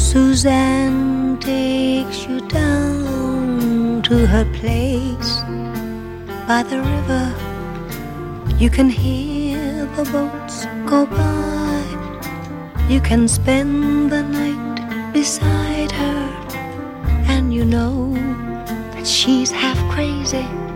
Suzanne takes you down to her place by the river. You can hear the boats go by. You can spend the night beside her, and you know that she's half crazy